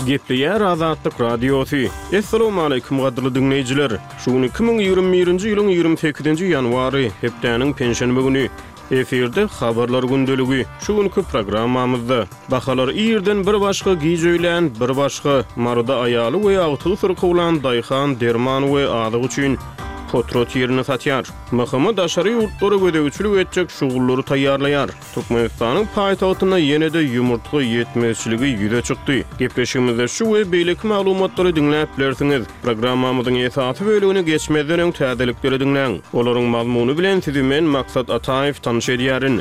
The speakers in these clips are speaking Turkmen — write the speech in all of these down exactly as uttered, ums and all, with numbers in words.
Gepleýär Azatlyk Radiosu. Assalamu alaykum gadyrly dinleýijiler. Şuny iki ming ýygrimi-birinji ýylyň ýygrimi sekizinji ýanwary hepdeniň penşenbe güni eferde habarlar gündöligi. Şuňky programmamyzda bahalar ýerden bir başga giýjöýlen, bir başga maruda aýaly we agty syrkylan Daýhan Dermanowy adyg üçin Potrot yerini satýar. Mahkamada aşary ýurtlara gödegçilik etjek şugullary taýýarlaýar. Türkmenistanyň paýtagtyna ýene-de ýumurtga ýetmezçiligi ýüze çykdy. Gepleşigimizde şu we beýleki maglumatlary dinläp bilersiňiz. Programmamyzyň esasy bölügini geçmeden öň täzelikleri dinläň. Olaryň mazmuny bilen sizi men Maksat Ataýew tanyş edýärin.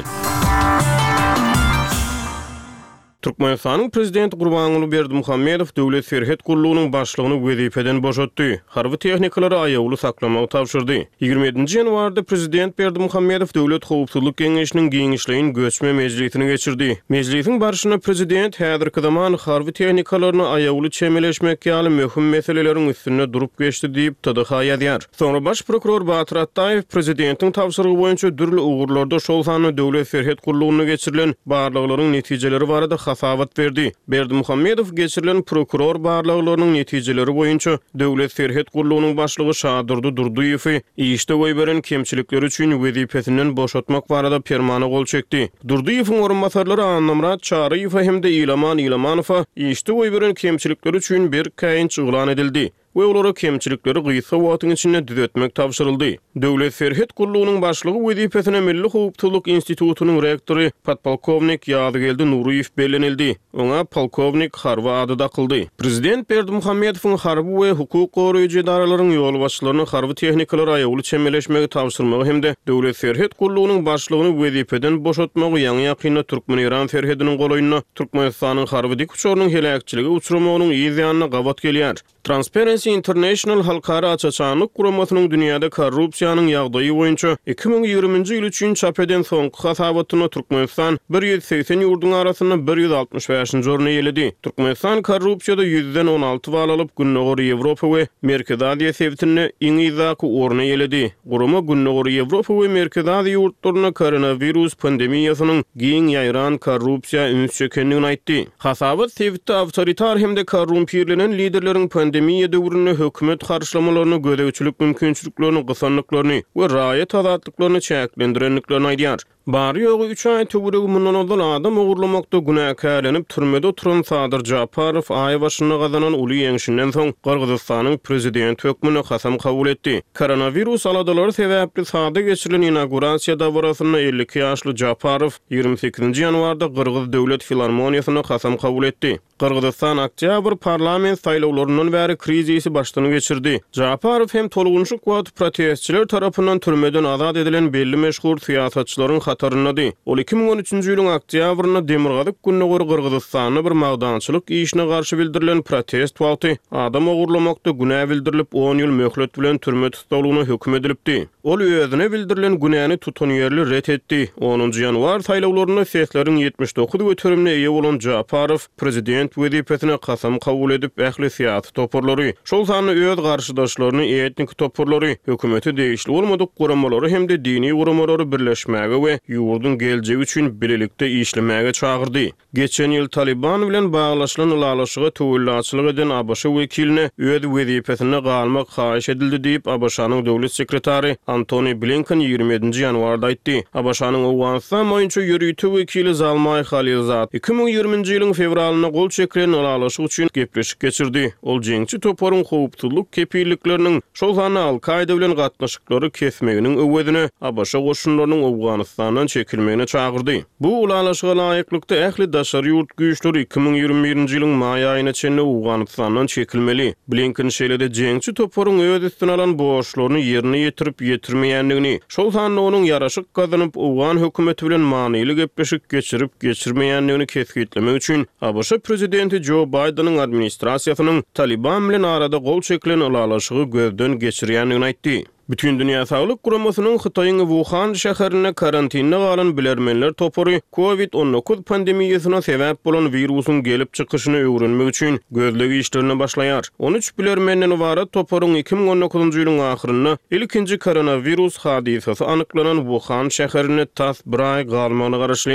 Türkmenistanyň prezidenti Gurbanuly Berdimuhammedow Döwlet Serhet Gurulunyň başlygyny wezipeden boşatdy. Harby tehnikalary aýawly saklamagy tapşyrdy. ýygrimi ýedinji ýanwarda prezident Berdimuhammedow Döwlet Howpsuzlyk Geňeşiniň giňişleýin göçme mejlisini geçirdi. Mejlisiň barşyna prezident häzirki zaman harby tehnikalaryny aýawly çemeleşmek ýaly möhüm meseleleriň üstünde durup geçdi diýip T D H ýazýar. Soňra baş prokuror Batyr Ataýew prezidentiň tapşyrygy boýunça dürli ugurlarda şol sany Döwlet Serhet Gurulunyna geçirilen barlyklaryň netijeleri barada hasabat berdi. Berdimuhammedow geçirilen prokuror barlyklarynyň netijeleri boýunça Döwlet Serhet Gurulunyň başlygy Şadyrdy Durduýew işde goýberen kemçilikleri üçin wezipesinden boşatmak barada permana gol çekdi. Durduýewiň orunmasarlary Annamrat Çaryýew hemde Ilaman Ilamanow işde goýberen kemçilikleri üçin bir käýinç uglan edildi. we olara kemçilikleri gysga wagtyň içinde düzeltmek tapşyryldy. Döwlet Serhet Gurulunyň başlygy wezipesine Milli Howpsuzlyk Institutunyň rektory podpolkownik Ýadygeldi Nuruýew bellenildi. Oňa polkownik harby ady dakyldy. Prezident Berdimuhammedowyň harby we hukuk goraýjy edaralaryň ýol başçylaryny harby tehnikalary aýawly çemeleşmegi tapşyrmagy hemde Döwlet Serhet Gurulunyň başlygyny wezipeden boşatmagy ýa-ni ýakynda Türkmen-Iran serhediniň golaýyna Türkmenistanyň harby dik uçarynyň helakçyligi uçuramagynyň ýyzyanyna gabat gelýär. Transparency International halkara açaçanlyk guramasynyň dünýäde korrupsiýanyň ýagdaýy boýunça iki ming ýygrimiňji ýyl üçin çap eden soňky hasabatyna Türkmenistan bir ýüz seksen ýurdun arasyna bir ýüz altmyş beşinji orny ýeledi. Türkmenistan korrupsiýada ýüzden on alty bal alyp Günnägori Ýewropa we Merkez Aziýa sebitinde iň ýyzaky orny ýeledi. Gurama Günnägori Ýewropa we Merkez Aziýa ýurtlaryna koronawirus pandemiýasynyň giň ýaýran korrupsiýa üns çekendigini aýtdy. Hasabat sebitde awtoritar hemde korrumpirlenen liderleriň pandemiýa döwründe hökümet garşylamalarını gödegçilik mümkinçiliklerini, gysanlyklaryny we raýat azatlyklaryny çäklendirenliklerini aýdýar. Bary ýogy üç aý töweregi mundan oldun adam ogurlamakda günäkärlenip türmede oturan Sadyr Japarow aý başyna gazanan uly ýeňişinden soň Kyrgyzstanyň prezident hökmüne hasam kabul etdi. Koronavirus aladalary sebäpli sada geçirilen inaugurasiýa dawrasyna elli iki ýaşly Japarow ýygrimi sekizinji ýanwarda Kyrgyz Döwlet Filarmoniýasyna hasam kabul etdi. Kyrgyzstan oktyabr parlament saýlawlaryndan bäri krizisi başlany geçirdi. Japarow hem tolugunçuk wagt protestçiler tarapyndan türmeden azat edilen belli meşhur siýasatçylaryň hatarynady. Ol iki ming on üçinji ýylyň oktýabryna Demirgazyk Günnägori Kyrgyzstanyna bir magdançylyk işine garşy bildirilen protest wagty adam ogurlamakda günä bildirilip on ýyl möhlet bilen türme tutulmagyna hökm edilipdi. Ol özüne bildirilen günäni tutan ýerli ret etdi. onunji ýanwar saýlawlaryna sesleriň ýetmiş dokuz götürümine eýe bolan Japarow prezident wezipesine hasam kabul edip ähli siýasat toparlary, şol sany öz garşydaşlaryny etnik toparlary, hökümeti değişli bolmadyk guramalary hemde dini guramalary birleşmäge we ýurdun geljegi üçin birlikde işlemäge çagyrdy. Geçen ýyl Taliban bilen baglaşylan ulalaşyga töwelläçilik eden A B Ş wekiline öz wezipesine galmak haýyş edildi diýip A B Ş-nyň döwlet sekretary Antony Blinken ýygrimi ýedinji ýanwarda aýtdy. A B Ş-nyň Owganistan boýunça ýürüýtü wekili Zalmay Khalilzad iki ming ýygrimiňji ýylyň fevralyna gol çekilen ulalaşyk üçin gepleşik geçirdi. Ol jeňçi toparyň howpsuzlyk kepillikleriniň şol sany Al-Qaida bilen gatnaşyklary kesmeginiň öwedine A B Ş goşunlarynyň Owganistandan çekilmegine çagyrdy. Bu ulalaşyga laýyklykda ähli daşary ýurt güýçleri iki ming ýygrimi-birinji ýylyň maý aýyna çenli Owganistandan çekilmeli. Blinken şeýlede jeňçi toparyň öz üstüne alan borçlaryny ýerine ýetirip ýetirmeýändigini, şol sany onuň ýaraşyk gazanyp Owgan hökümeti bilen manyly gepleşik geçirip geçirmeýändigini kesgitlemek üçin A B Ş prezidenti Joe Biden'ın administrasiýasynyň Taliban bilen arada gol çekilen ulalaşygy gözden geçirýändigini aýtdy. Bütün Dünya Sağlık Guramasynyň Hytaýyň Wuhan şäherine karantinne galan bilermenler topary covid on dokuz pandemiýasyna sebäp bolan wirusyň gelip çykyşyny öwrenmek üçin gözlegi işlerini başlaýar. on üç bilermenden ibaret toparyň iki ming on dokuzunji ýylyň ahyrynda ilkinji koronavirus hadisesi anyklanan Wuhan şäherine tas bir ay galmagyna garaşly